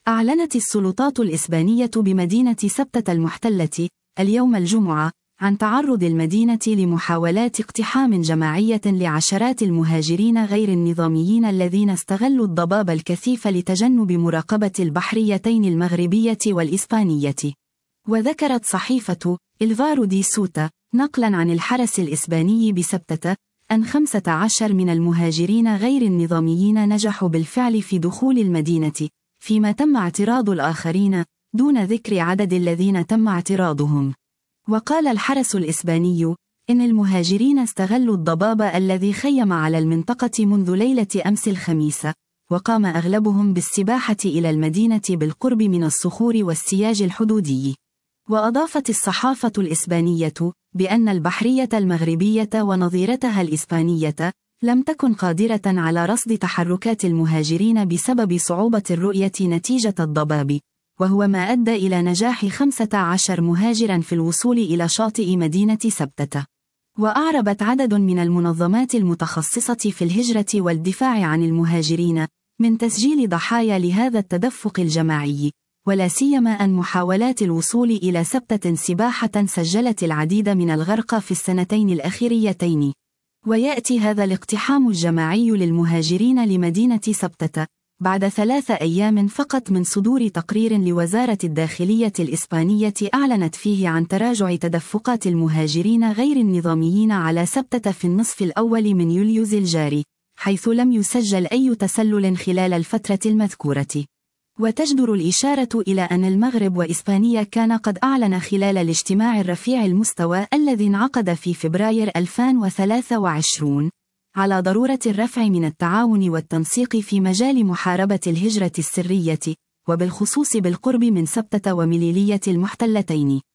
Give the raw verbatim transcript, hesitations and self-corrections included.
أعلنت السلطات الإسبانية بمدينة سبتة المحتلة اليوم الجمعة عن تعرض المدينة لمحاولات اقتحام جماعية لعشرات المهاجرين غير النظاميين الذين استغلوا الضباب الكثيف لتجنب مراقبة البحريتين المغربية والإسبانية. وذكرت صحيفة إلفارو دي سوتا نقلا عن الحرس الإسباني بسبتة أن خمسة عشر من المهاجرين غير النظاميين نجحوا بالفعل في دخول المدينة، فيما تم اعتراض الآخرين دون ذكر عدد الذين تم اعتراضهم. وقال الحرس الإسباني إن المهاجرين استغلوا الضباب الذي خيم على المنطقة منذ ليلة أمس الخميس، وقام أغلبهم بالسباحة إلى المدينة بالقرب من الصخور والسياج الحدودي. وأضافت الصحافة الإسبانية بأن البحرية المغربية ونظيرتها الإسبانية لم تكن قادرة على رصد تحركات المهاجرين بسبب صعوبة الرؤية نتيجة الضباب، وهو ما أدى إلى نجاح خمسة عشر مهاجرا في الوصول إلى شاطئ مدينة سبتة. وأعربت عدد من المنظمات المتخصصة في الهجرة والدفاع عن المهاجرين من تسجيل ضحايا لهذا التدفق الجماعي، ولا سيما أن محاولات الوصول إلى سبتة سباحة سجلت العديد من الغرق في السنتين الأخيريتين. ويأتي هذا الاقتحام الجماعي للمهاجرين لمدينة سبتة بعد ثلاث أيام فقط من صدور تقرير لوزارة الداخلية الإسبانية أعلنت فيه عن تراجع تدفقات المهاجرين غير النظاميين على سبتة في النصف الأول من يوليوز الجاري، حيث لم يسجل أي تسلل خلال الفترة المذكورة. وتجدر الإشارة إلى أن المغرب وإسبانيا كان قد أعلن خلال الاجتماع الرفيع المستوى الذي انعقد في فبراير ألفين وثلاثة وعشرين على ضرورة الرفع من التعاون والتنسيق في مجال محاربة الهجرة السرية، وبالخصوص بالقرب من سبتة ومليلية المحتلتين.